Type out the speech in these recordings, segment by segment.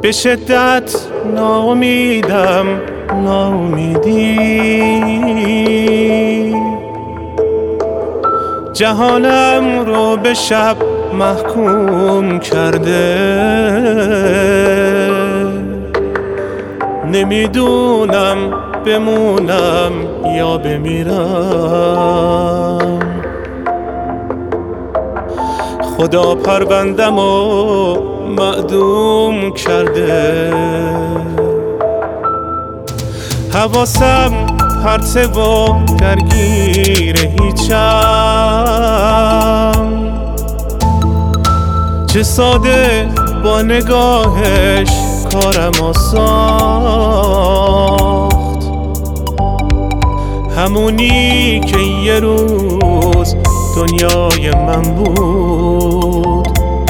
به شدت ناامیدم، ناامیدی جهانم رو به شب محکوم کرده. نمیدونم بمونم یا بمیرم. خدا پروندم و معدوم کرده. حواسم پرته و درگیر هیچم. چه ساده با نگاهش کارم ساخت. همونی که یه روز دنیای من بود.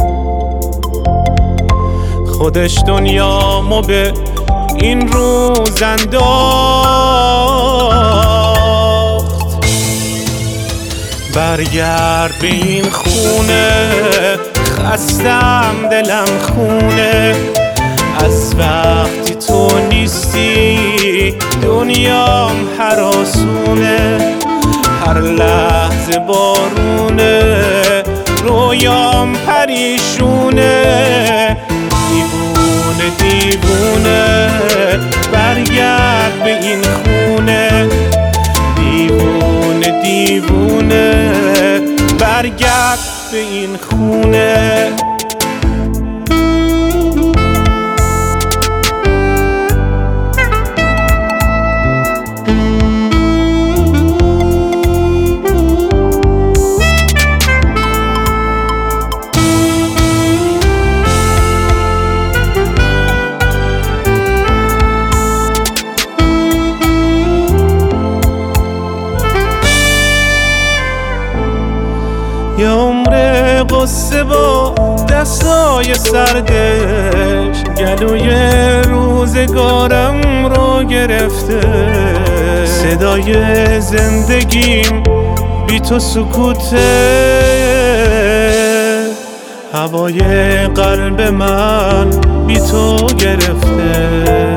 خودش دنیامو به این روز انداخت. برگرد به این خونه، خستم دلم خونه. از وقتی تو نیستی دنیام هراسونه. هر لحظه بارونه، رویام پریشونه. دیوونه دیوونه برگرد به این خونه. دیوونه دیوونه برگرد به این خونه. یه عمر قصه با دستای سردش گلوی روزگارم رو گرفته. صدای زندگیم بی تو سکوته. هوای قلب من بی تو گرفته.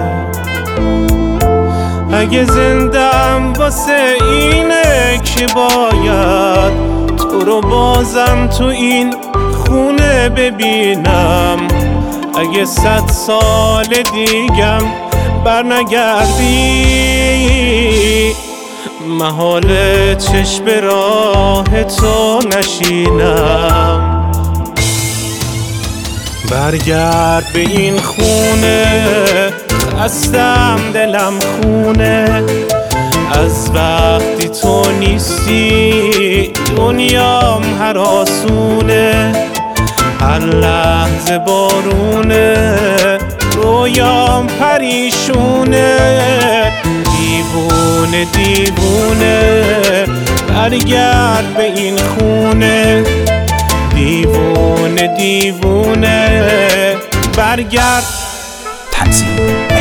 اگه زندم واسه اینه که باید تو رو بازم تو این خونه ببینم. اگه 100 سال دیگم برنگردی، محال چشم راه تو نشینم. برگرد به این خونه، خستم دلم خونه. از وقتی تو نیستی دنیام هراسونه. هر لحظه بارونه، رویام پریشونه. دیوونه دیوونه برگرد به این خونه. دیوونه دیوونه برگرد. تنظیم